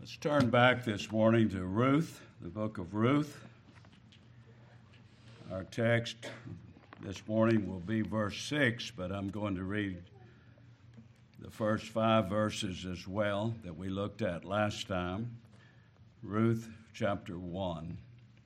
Let's turn back this morning to Ruth, the book of Ruth. Our text this morning will be verse 6, but I'm going to read the first 5 verses as well that we looked at last time. Ruth chapter 1.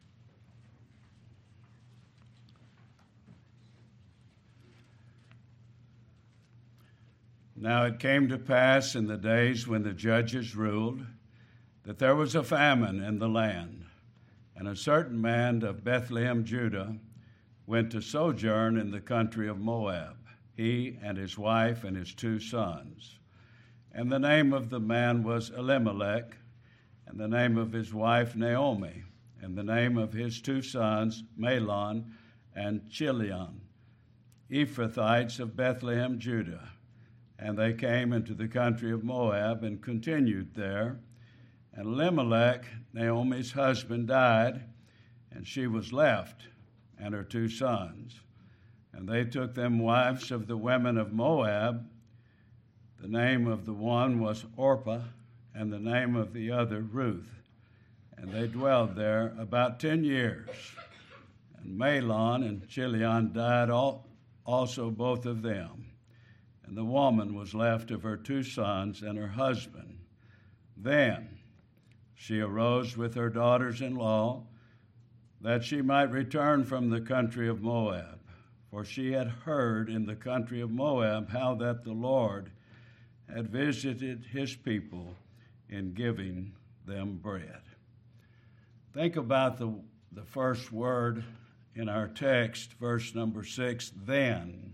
Now it came to pass in the days when the judges ruled that there was a famine in the land, and a certain man of Bethlehem, Judah, went to sojourn in the country of Moab, he and his wife and his 2 sons. And the name of the man was Elimelech, and the name of his wife Naomi, and the name of his 2 sons Mahlon and Chilion, Ephrathites of Bethlehem, Judah. And they came into the country of Moab and continued there. And Elimelech, Naomi's husband, died, and she was left, and her 2 sons. And they took them wives of the women of Moab. The name of the one was Orpah, and the name of the other Ruth. And they dwelled there about 10 years. And Mahlon and Chilion died also, both of them. And the woman was left of her 2 sons and her husband. Then she arose with her daughters-in-law, that she might return from the country of Moab. For she had heard in the country of Moab how that the Lord had visited his people in giving them bread. Think about the first word in our text, verse number 6, then.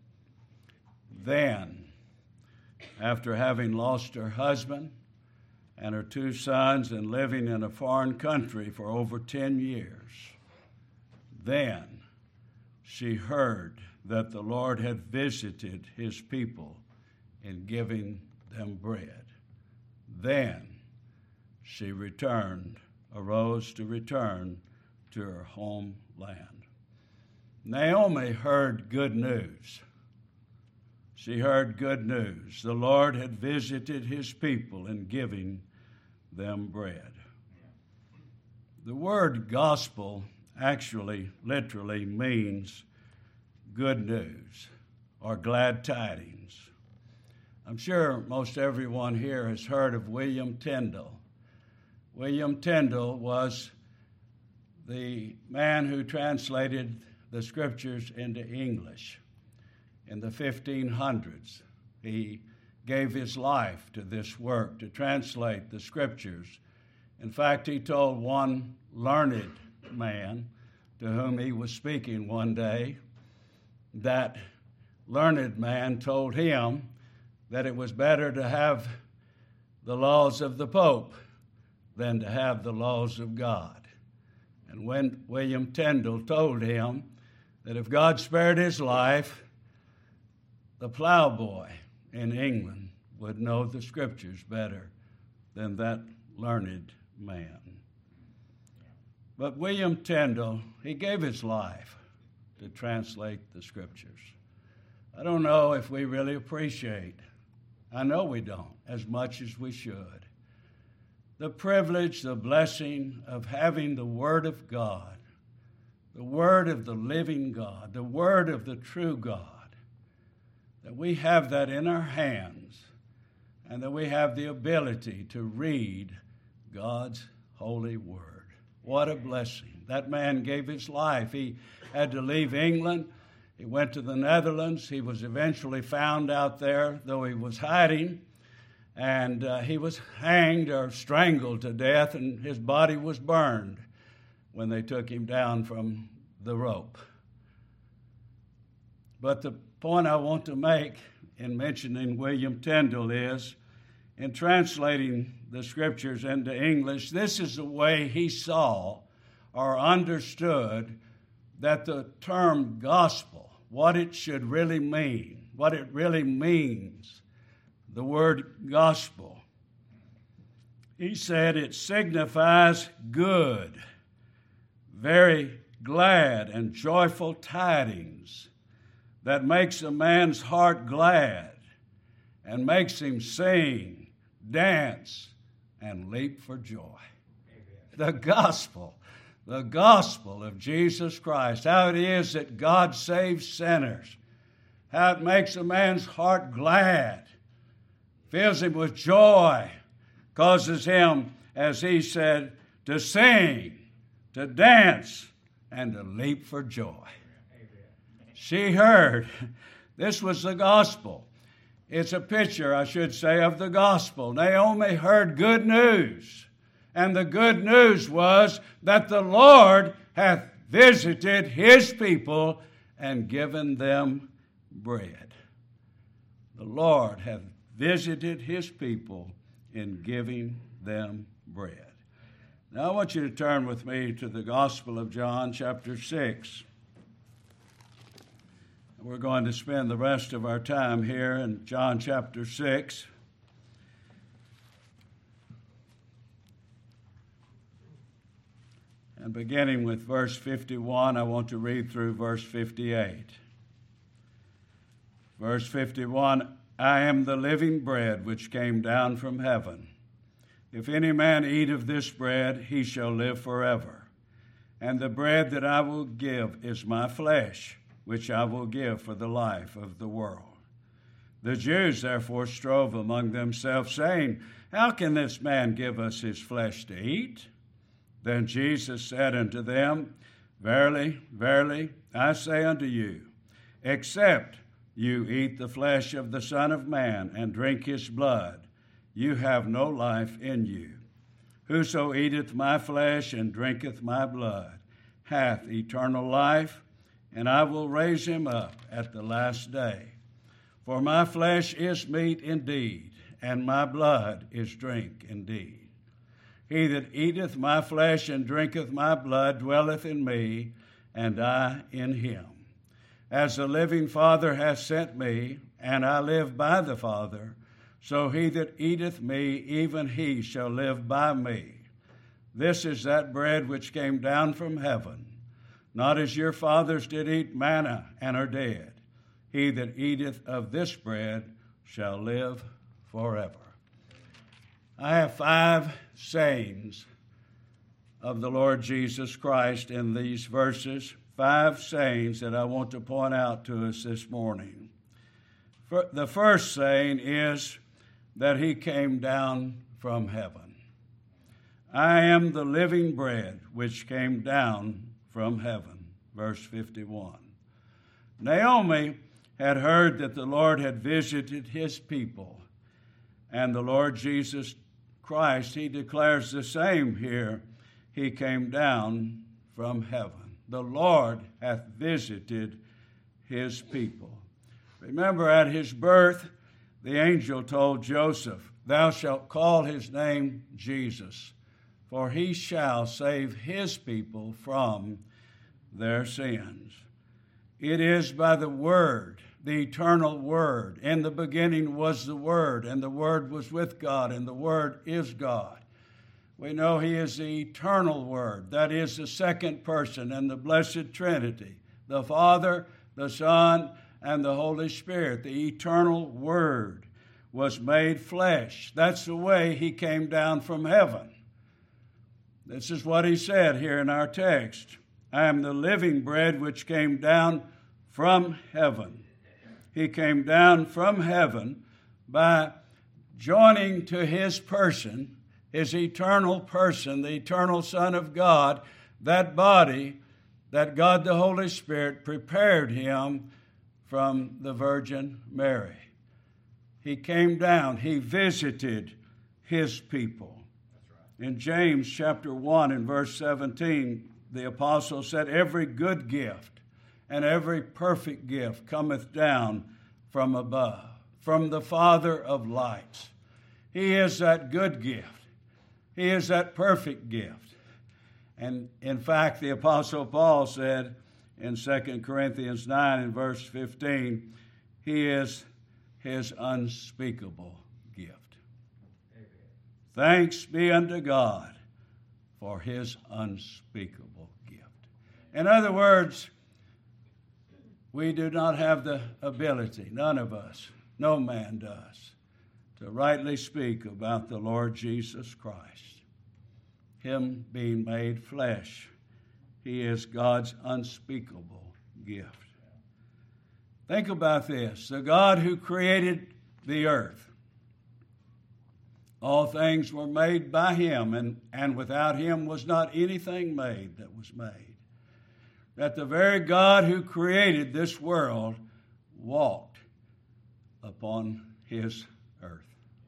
Then, after having lost her husband and her 2 sons and living in a foreign country for over 10 years, then she heard that the Lord had visited his people in giving them bread. Then she arose to return to her homeland. Naomi heard good news. She heard good news. The Lord had visited his people in giving them bread. The word gospel actually, literally means good news or glad tidings. I'm sure most everyone here has heard of William Tyndale. William Tyndale was the man who translated the scriptures into English. In the 1500s, he gave his life to this work, to translate the scriptures. In fact, he told one learned man to whom he was speaking one day, that learned man told him that it was better to have the laws of the Pope than to have the laws of God. And when William Tyndale told him that if God spared his life, the plowboy in England would know the scriptures better than that learned man. But William Tyndale, he gave his life to translate the scriptures. I don't know if we really appreciate, I know we don't, as much as we should, the privilege, the blessing of having the Word of God, the Word of the living God, the Word of the true God, that we have that in our hands and that we have the ability to read God's holy word. What a blessing. That man gave his life. He had to leave England. He went to the Netherlands. He was eventually found out there, though he was hiding, and he was hanged or strangled to death, and his body was burned when they took him down from the rope. But the point I want to make in mentioning William Tyndale is, in translating the scriptures into English, this is the way he saw or understood that the term gospel, what it should really mean, what it really means, the word gospel. He said it signifies good, very glad and joyful tidings that makes a man's heart glad and makes him sing, dance, and leap for joy. The gospel of Jesus Christ, how it is that God saves sinners, how it makes a man's heart glad, fills him with joy, causes him, as he said, to sing, to dance, and to leap for joy. She heard. This was the gospel. It's a picture, I should say, of the gospel. Naomi heard good news. And the good news was that the Lord hath visited his people and given them bread. The Lord hath visited his people in giving them bread. Now I want you to turn with me to the Gospel of John, chapter 6. We're going to spend the rest of our time here in John chapter 6. And beginning with verse 51, I want to read through verse 58. Verse 51, I am the living bread which came down from heaven. If any man eat of this bread, he shall live forever. And the bread that I will give is my flesh, which I will give for the life of the world. The Jews therefore strove among themselves, saying, How can this man give us his flesh to eat? Then Jesus said unto them, Verily, verily, I say unto you, except you eat the flesh of the Son of Man and drink his blood, you have no life in you. Whoso eateth my flesh and drinketh my blood hath eternal life, and I will raise him up at the last day. For my flesh is meat indeed, and my blood is drink indeed. He that eateth my flesh and drinketh my blood dwelleth in me, and I in him. As the living Father hath sent me, and I live by the Father, so he that eateth me, even he shall live by me. This is that bread which came down from heaven, not as your fathers did eat manna and are dead. He that eateth of this bread shall live forever. I have 5 sayings of the Lord Jesus Christ in these verses, 5 sayings that I want to point out to us this morning. The first saying is that he came down from heaven. I am the living bread which came down from heaven, verse 51. Naomi had heard that the Lord had visited his people, and the Lord Jesus Christ, he declares the same here. He came down from heaven. The Lord hath visited his people. Remember, at his birth, the angel told Joseph, Thou shalt call his name Jesus, for he shall save his people from their sins. It is by the Word, the eternal Word. In the beginning was the Word, and the Word was with God, and the Word is God. We know he is the eternal Word. That is the second person in the blessed Trinity, the Father, the Son, and the Holy Spirit. The eternal Word was made flesh. That's the way he came down from heaven. This is what he said here in our text. I am the living bread which came down from heaven. He came down from heaven by joining to his person, his eternal person, the eternal Son of God, that body that God the Holy Spirit prepared him from the Virgin Mary. He came down, he visited his people. In James chapter 1 and verse 17, the apostle said, Every good gift and every perfect gift cometh down from above, from the Father of lights. He is that good gift. He is that perfect gift. And in fact, the Apostle Paul said in 2 Corinthians 9 and verse 15, he is his unspeakable gift. Amen. Thanks be unto God for his unspeakable gift. In other words, we do not have the ability, none of us, no man does, to rightly speak about the Lord Jesus Christ, Him being made flesh. He is God's unspeakable gift. Think about this. The God who created the earth, all things were made by Him, and without Him was not anything made that was made. That the very God who created this world walked upon His earth.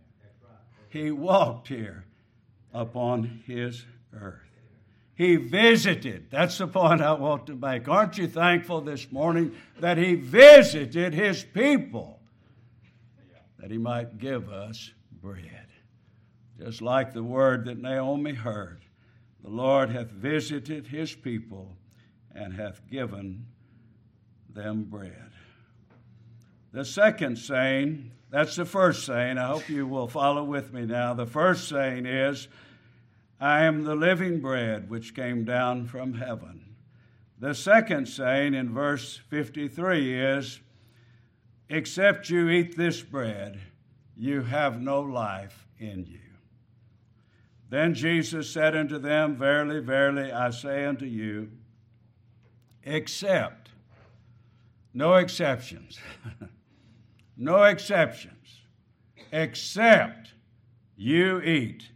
He walked here upon His earth. He visited. That's the point I want to make. Aren't you thankful this morning that He visited His people, that He might give us bread? Just like the word that Naomi heard, the Lord hath visited His people and hath given them bread. The second saying, that's the first saying. I hope you will follow with me now. The first saying is, I am the living bread which came down from heaven. The second saying in verse 53 is, except you eat this bread, you have no life in you. Then Jesus said unto them, verily, verily, I say unto you, except, no exceptions, no exceptions, except you eat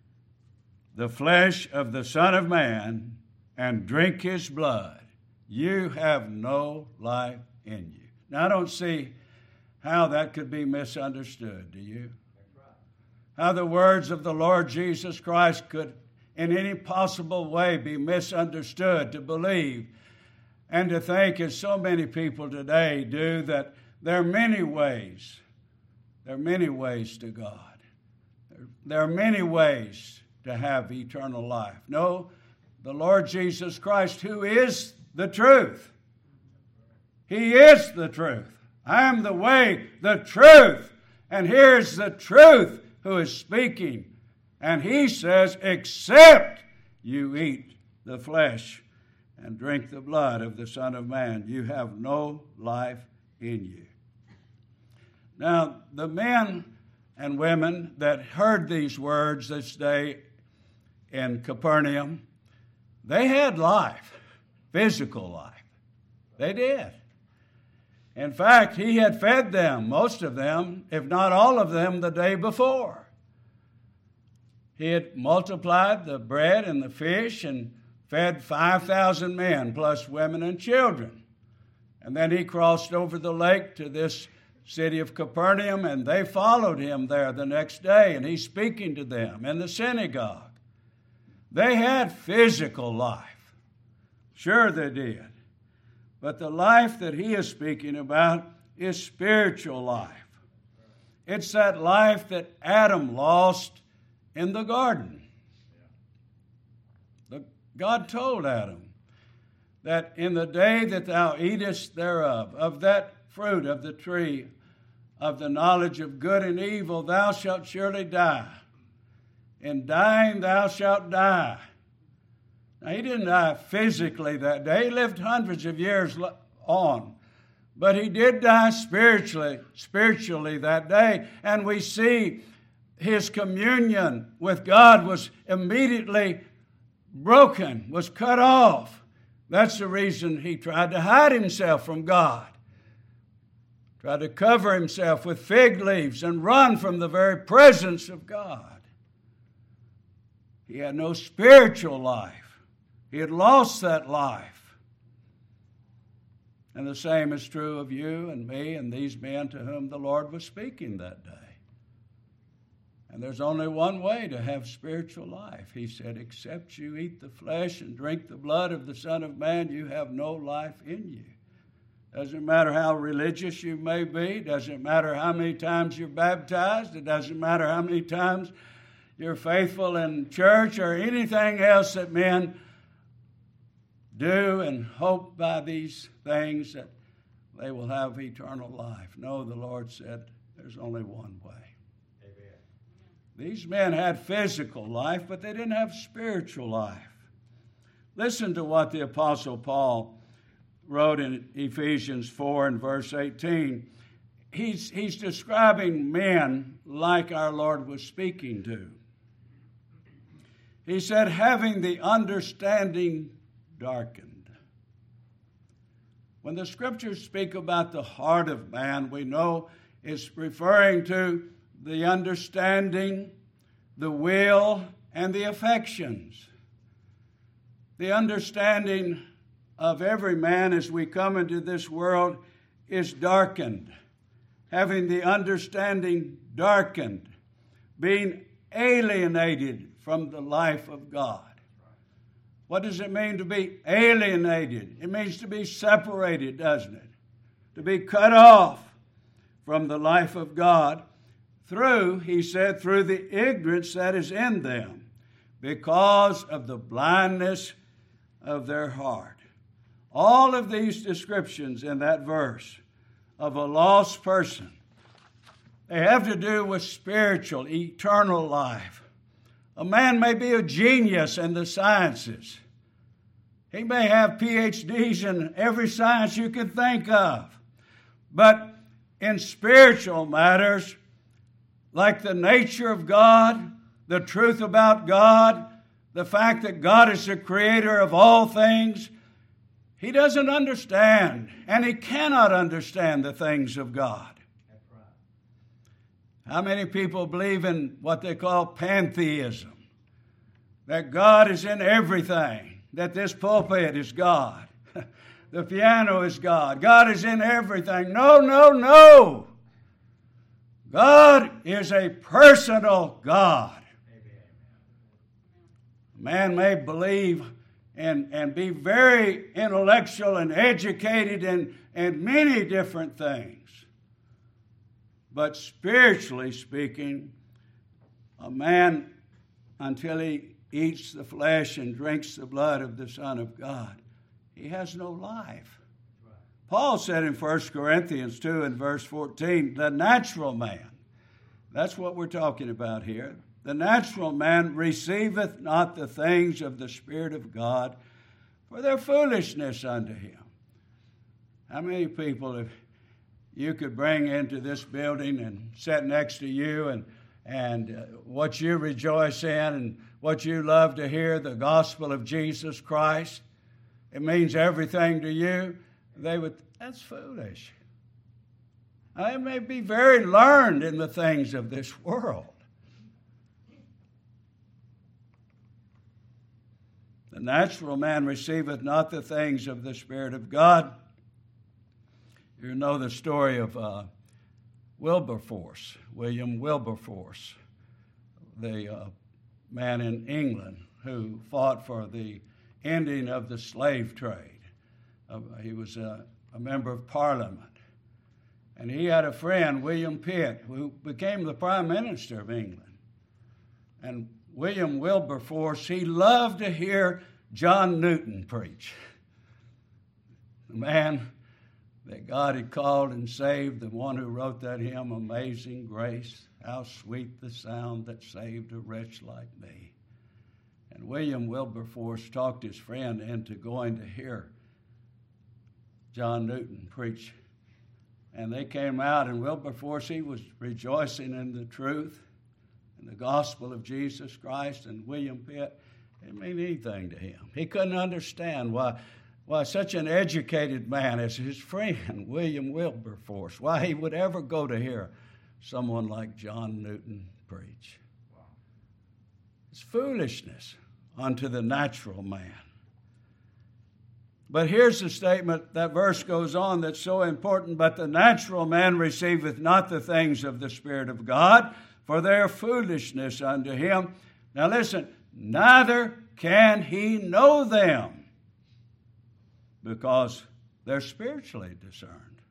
the flesh of the Son of Man and drink His blood, you have no life in you. Now, I don't see how that could be misunderstood, do you? How the words of the Lord Jesus Christ could in any possible way be misunderstood, to believe and to think, as so many people today do, that there are many ways. There are many ways to God. There are many ways to have eternal life. No, the Lord Jesus Christ, who is the truth. He is the truth. I am the way, the truth. And here's the truth who is speaking. And He says, except you eat the flesh and drink the blood of the Son of Man, you have no life in you. Now, the men and women that heard these words this day in Capernaum, they had life, physical life. They did. In fact, He had fed them, most of them, if not all of them, the day before. He had multiplied the bread and the fish and fed 5,000 men, plus women and children. And then He crossed over the lake to this city of Capernaum, and they followed Him there the next day, and He's speaking to them in the synagogue. They had physical life. Sure they did. But the life that He is speaking about is spiritual life. It's that life that Adam lost in the garden. God told Adam that in the day that thou eatest thereof, of that fruit of the tree of the knowledge of good and evil, thou shalt surely die. In dying thou shalt die. Now, He didn't die physically that day. He lived hundreds of years on. But He did die spiritually that day. And we see His communion with God was immediately broken, was cut off. That's the reason He tried to hide Himself from God. Tried to cover Himself with fig leaves and run from the very presence of God. He had no spiritual life. He had lost that life. And the same is true of you and me and these men to whom the Lord was speaking that day. And there's only one way to have spiritual life. He said, except you eat the flesh and drink the blood of the Son of Man, you have no life in you. Doesn't matter how religious you may be. Doesn't matter how many times you're baptized. It doesn't matter how many times you're faithful in church or anything else that men do and hope by these things that they will have eternal life. No, the Lord said there's only one way. Amen. These men had physical life, but they didn't have spiritual life. Listen to what the Apostle Paul wrote in Ephesians 4 and verse 18. he's describing men like our Lord was speaking to. He said, having the understanding darkened. When the Scriptures speak about the heart of man, we know it's referring to the understanding, the will, and the affections. The understanding of every man as we come into this world is darkened. Having the understanding darkened, being alienated from the life of God. What does it mean to be alienated? It means to be separated, doesn't it? To be cut off from the life of God through, he said, through the ignorance that is in them because of the blindness of their heart. All of these descriptions in that verse of a lost person, they have to do with spiritual, eternal life. A man may be a genius in the sciences. He may have PhDs in every science you could think of. But in spiritual matters, like the nature of God, the truth about God, the fact that God is the creator of all things, he doesn't understand, and he cannot understand the things of God. How many people believe in what they call pantheism? That God is in everything, that this pulpit is God, the piano is God, God is in everything. No, no, no. God is a personal God. Man may believe and be very intellectual and educated in many different things. But spiritually speaking, a man, until he eats the flesh and drinks the blood of the Son of God, he has no life. Right. Paul said in 1 Corinthians 2 and verse 14, the natural man, that's what we're talking about here, the natural man receiveth not the things of the Spirit of God, for their foolishness unto him. How many people, if you could bring into this building and sit next to you and what you rejoice in and what you love to hear, the gospel of Jesus Christ, it means everything to you, they would, that's foolish. They may be very learned in the things of this world. The natural man receiveth not the things of the Spirit of God. You know the story of Wilberforce, William Wilberforce, the man in England who fought for the ending of the slave trade. He was a member of Parliament. And he had a friend, William Pitt, who became the Prime Minister of England. And William Wilberforce, he loved to hear John Newton preach. The man that God had called and saved, the one who wrote that hymn, Amazing Grace, how sweet the sound that saved a wretch like me. And William Wilberforce talked his friend into going to hear John Newton preach. And they came out, and Wilberforce, he was rejoicing in the truth and the gospel of Jesus Christ. And William Pitt, it didn't mean anything to him. He couldn't understand why such an educated man as his friend, William Wilberforce, why he would ever go to hear someone like John Newton preach. Wow. It's foolishness unto the natural man. But here's the statement, that verse goes on that's so important. But the natural man receiveth not the things of the Spirit of God, for they are foolishness unto him. Now listen, neither can he know them, because they're spiritually discerned.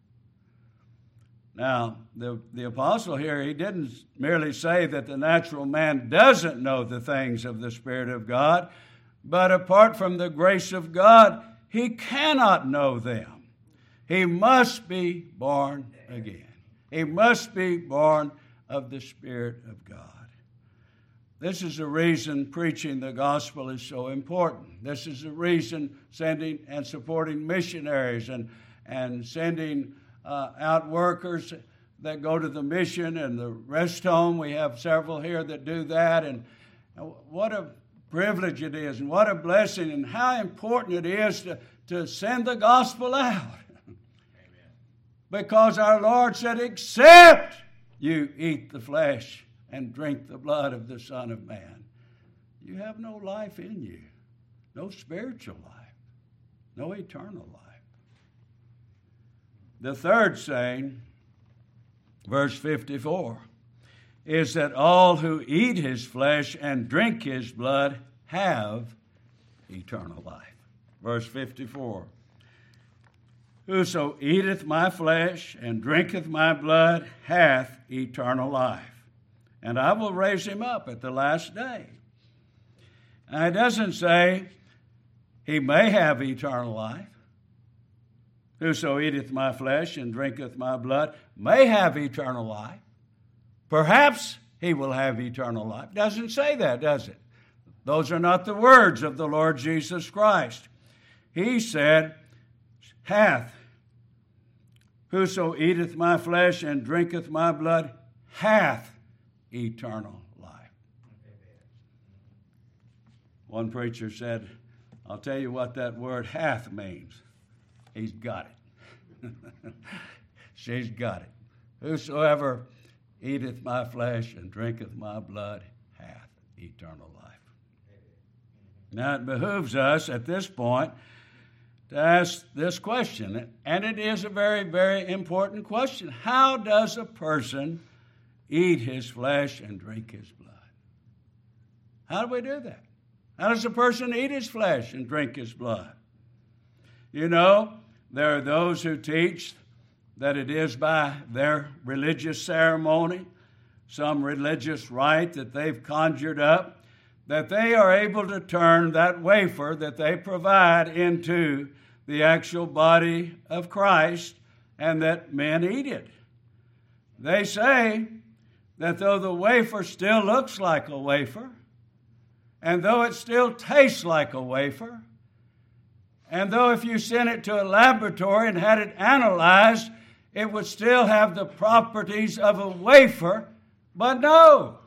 Now, the apostle here, he didn't merely say that the natural man doesn't know the things of the Spirit of God, but apart from the grace of God, he cannot know them. He must be born again. He must be born of the Spirit of God. This is the reason preaching the gospel is so important. This is the reason sending and supporting missionaries and sending out workers that go to the mission and the rest home. We have several here that do that. And what a privilege it is, and what a blessing, and how important it is to send the gospel out. Amen. Because our Lord said, except you eat the flesh and drink the blood of the Son of Man, you have no life in you, no spiritual life, no eternal life. The third saying, verse 54, is that all who eat his flesh and drink his blood have eternal life. Verse 54, whoso eateth my flesh and drinketh my blood hath eternal life, and I will raise him up at the last day. Now, it doesn't say he may have eternal life. Whoso eateth my flesh and drinketh my blood may have eternal life. Perhaps he will have eternal life. Doesn't say that, does it? Those are not the words of the Lord Jesus Christ. He said, hath. Whoso eateth my flesh and drinketh my blood hath eternal life. One preacher said, I'll tell you what that word hath means. He's got it. She's got it. Whosoever eateth my flesh and drinketh my blood hath eternal life. Now it behooves us at this point to ask this question, and it is a very, very important question. How does a person eat his flesh and drink his blood? How do we do that? How does a person eat his flesh and drink his blood? You know, there are those who teach that it is by their religious ceremony, some religious rite that they've conjured up, that they are able to turn that wafer that they provide into the actual body of Christ, and that men eat it. They say that though the wafer still looks like a wafer, and though it still tastes like a wafer, and though if you sent it to a laboratory and had it analyzed, it would still have the properties of a wafer, but no,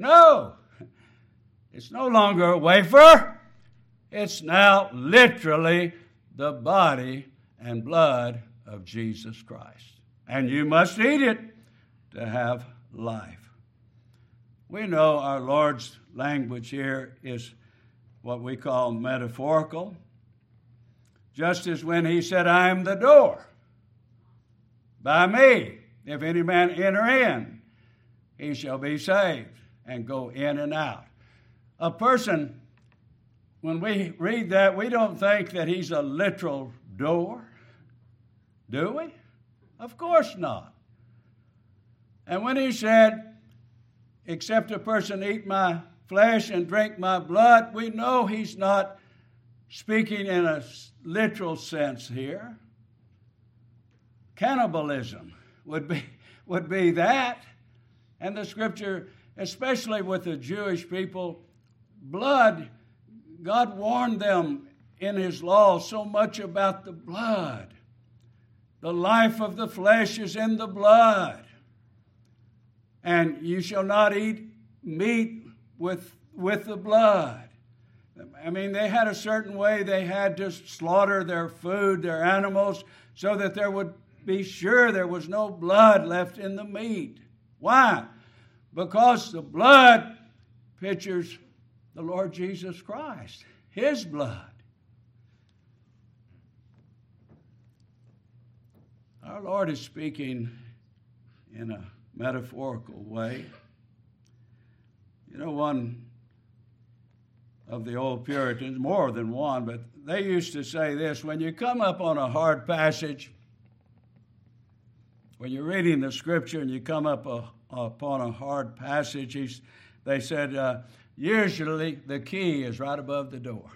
it's no longer a wafer. It's now literally the body and blood of Jesus Christ. And you must eat it to have life. We know our Lord's language here is what we call metaphorical. Just as when he said, I am the door. By me, if any man enter in, he shall be saved and go in and out. A person, when we read that, we don't think that he's a literal door, do we? Of course not. And when he said, except a person eat my flesh and drink my blood, we know he's not speaking in a literal sense here. Cannibalism would be that. And the scripture, especially with the Jewish people, blood, God warned them in his law so much about the blood. The life of the flesh is in the blood. And you shall not eat meat with the blood. I mean, they had a certain way they had to slaughter their food, their animals, so that there would be sure there was no blood left in the meat. Why? Because the blood pictures the Lord Jesus Christ, his blood. Our Lord is speaking in a metaphorical way. You know, one of the old Puritans, more than one, but they used to say this: when you come up on a hard passage, when you're reading the scripture and you come up upon a hard passage, they said, usually the key is right above the door.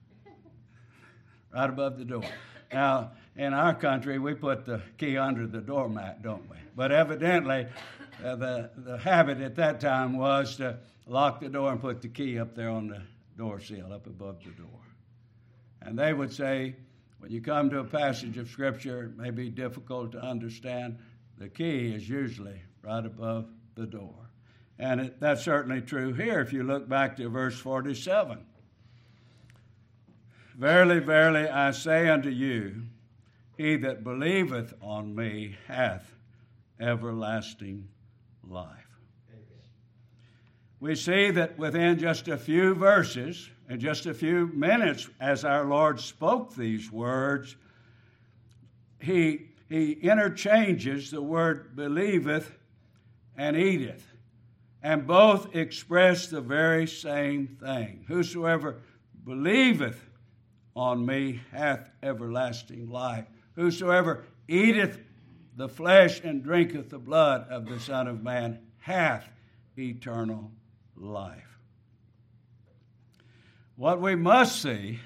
Right above the door. Now, in our country, we put the key under the doormat, don't we? But evidently, the habit at that time was to lock the door and put the key up there on the door sill, up above the door. And they would say, when you come to a passage of Scripture, it may be difficult to understand, The key is usually right above the door. And that's certainly true here if you look back to verse 47. Verily, verily, I say unto you, he that believeth on me hath everlasting life. We see that within just a few verses, in just a few minutes, as our Lord spoke these words, he interchanges the word believeth and eateth, and both express the very same thing. Whosoever believeth on me hath everlasting life. Whosoever eateth the flesh and drinketh the blood of the Son of Man hath eternal life. What we must see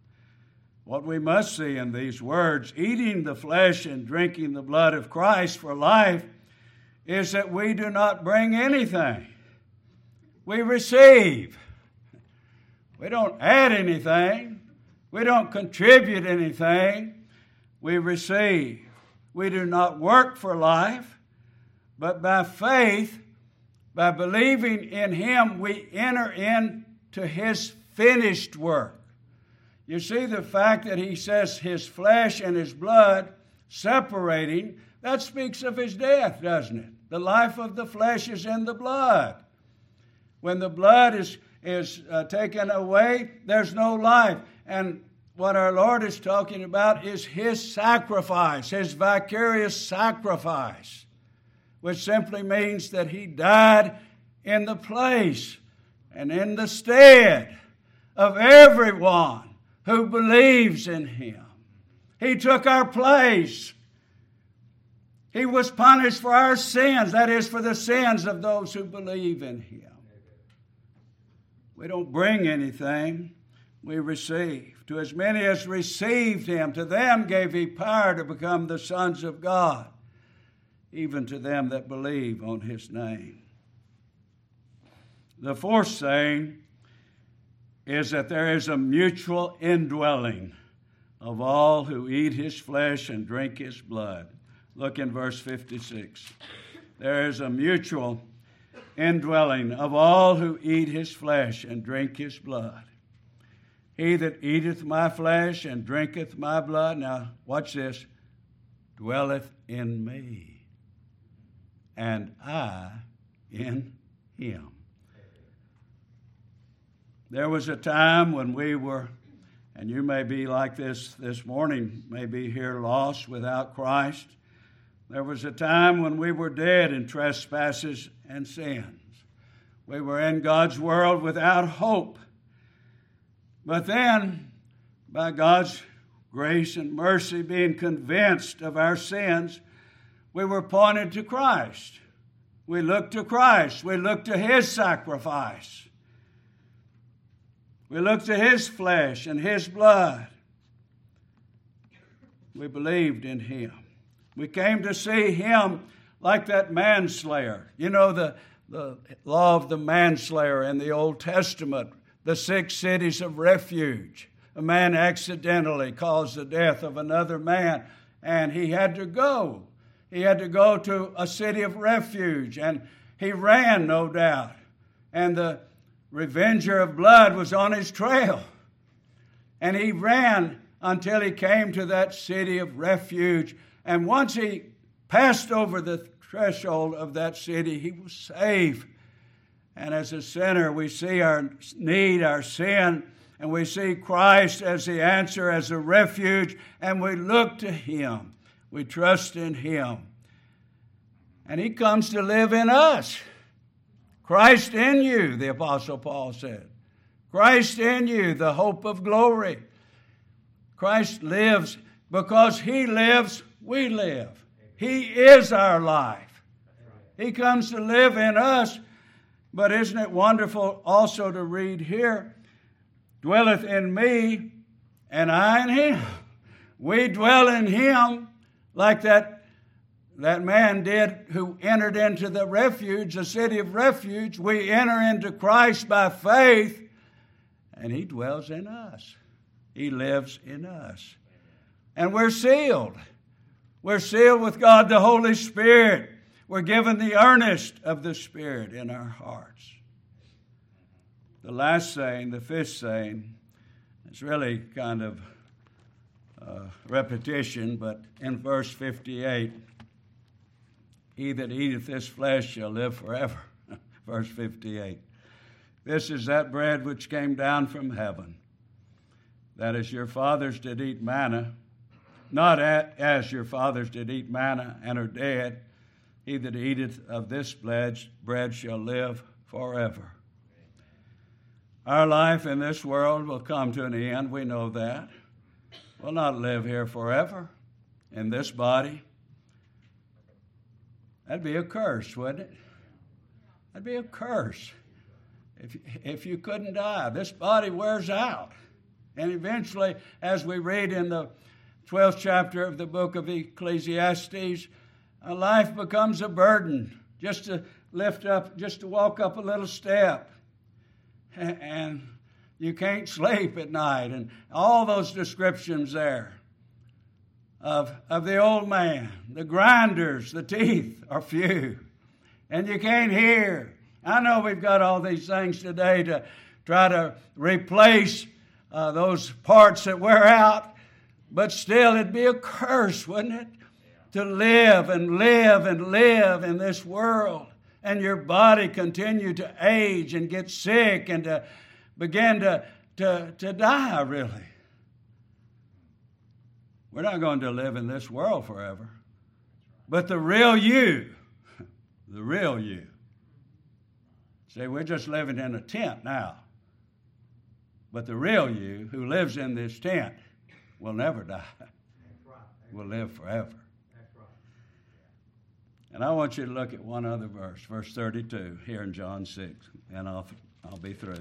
in these words, eating the flesh and drinking the blood of Christ for life, is that we do not bring anything. We receive. We don't add anything. We don't contribute anything. We receive. We do not work for life, but by faith, by believing in Him, we enter into His finished work. You see, the fact that He says His flesh and His blood separating, that speaks of His death, doesn't it? The life of the flesh is in the blood. When the blood is taken away, there's no life. And what our Lord is talking about is His sacrifice, His vicarious sacrifice, which simply means that He died in the place and in the stead of everyone who believes in Him. He took our place. He was punished for our sins, that is, for the sins of those who believe in Him. We don't bring anything, we receive. To as many as received Him, to them gave He power to become the sons of God, even to them that believe on His name. The fourth saying is that there is a mutual indwelling of all who eat His flesh and drink His blood. Look in verse 56. There is a mutual indwelling of all who eat His flesh and drink His blood. He that eateth my flesh and drinketh my blood, now watch this, dwelleth in me, and I in him. There was a time when we were, and you may be like this morning, may be here lost without Christ. There was a time when we were dead in trespasses and sins. We were in God's world without hope. But then, by God's grace and mercy, being convinced of our sins, we were pointed to Christ. We looked to Christ. We looked to His sacrifice. We looked to His flesh and His blood. We believed in Him. We came to see Him like that manslayer. You know, the law of the manslayer in the Old Testament, the 6 cities of refuge. A man accidentally caused the death of another man, and he had to go. He had to go to a city of refuge, and he ran, no doubt. And the revenger of blood was on his trail. And he ran until he came to that city of refuge. And once he passed over the threshold of that city, he was safe. And as a sinner, we see our need, our sin, and we see Christ as the answer, as a refuge, and we look to Him. We trust in Him. And He comes to live in us. Christ in you, the Apostle Paul said. Christ in you, the hope of glory. Christ lives. Because He lives, we live. He is our life. He comes to live in us. But isn't it wonderful also to read here, dwelleth in me, and I in Him. We dwell in Him like that man did who entered into the refuge, the city of refuge. We enter into Christ by faith, and He dwells in us. He lives in us. And we're sealed. We're sealed with God the Holy Spirit. We're given the earnest of the Spirit in our hearts. The last saying, the fifth saying, it's really kind of repetition, but in verse 58, he that eateth this flesh shall live forever. Verse 58. This is that bread which came down from heaven, that as your fathers did eat manna, not as your fathers did eat manna and are dead, he that eateth of this bread shall live forever. Our life in this world will come to an end. We know that. We'll not live here forever in this body. That'd be a curse, wouldn't it? That'd be a curse if you couldn't die. This body wears out. And eventually, as we read in the 12th chapter of the book of Ecclesiastes, a life becomes a burden just to lift up, just to walk up a little step. And you can't sleep at night. And all those descriptions there of the old man. The grinders, the teeth are few. And you can't hear. I know we've got all these things today to try to replace those parts that wear out. But still, it'd be a curse, wouldn't it? To live and live and live in this world. And your body continue to age and get sick and to begin to die, really. We're not going to live in this world forever. But the real you, the real you. See, we're just living in a tent now. But the real you who lives in this tent will never die. Will live forever. And I want you to look at one other verse, verse 32, here in John 6, and I'll be through.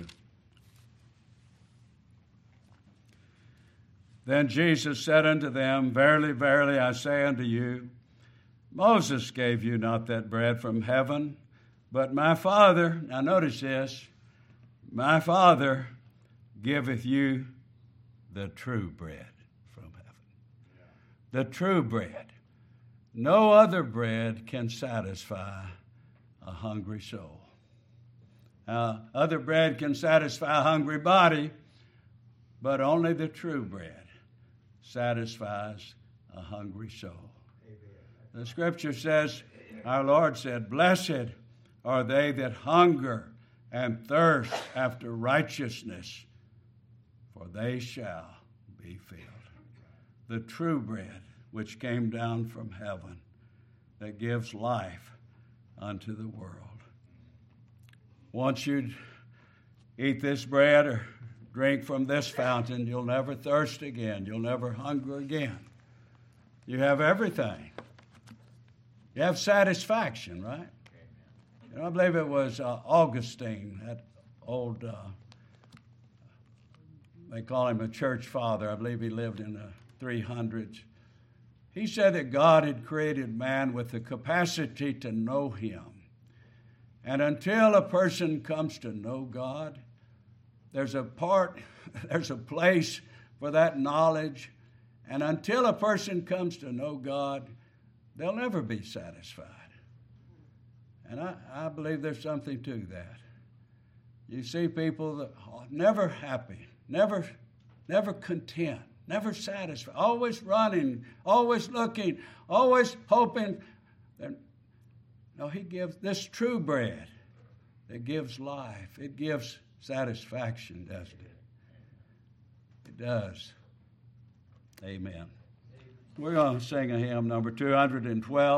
Then Jesus said unto them, Verily, verily, I say unto you, Moses gave you not that bread from heaven, but my Father, now notice this, my Father giveth you the true bread from heaven. The true bread. No other bread can satisfy a hungry soul. Other bread can satisfy a hungry body, but only the true bread satisfies a hungry soul. The scripture says, our Lord said, Blessed are they that hunger and thirst after righteousness, for they shall be filled. The true bread which came down from heaven, that gives life unto the world. Once you eat this bread or drink from this fountain, you'll never thirst again. You'll never hunger again. You have everything. You have satisfaction, right? You know, I believe it was Augustine, that old, they call him a church father. I believe he lived in the 300s. He said that God had created man with the capacity to know him. And until a person comes to know God, there's a place for that knowledge. And until a person comes to know God, they'll never be satisfied. And I believe there's something to that. You see people that are never happy, never content, never satisfied, always running, always looking, always hoping. No, he gives this true bread that gives life. It gives satisfaction, doesn't it? It does. Amen. We're going to sing a hymn, number 212.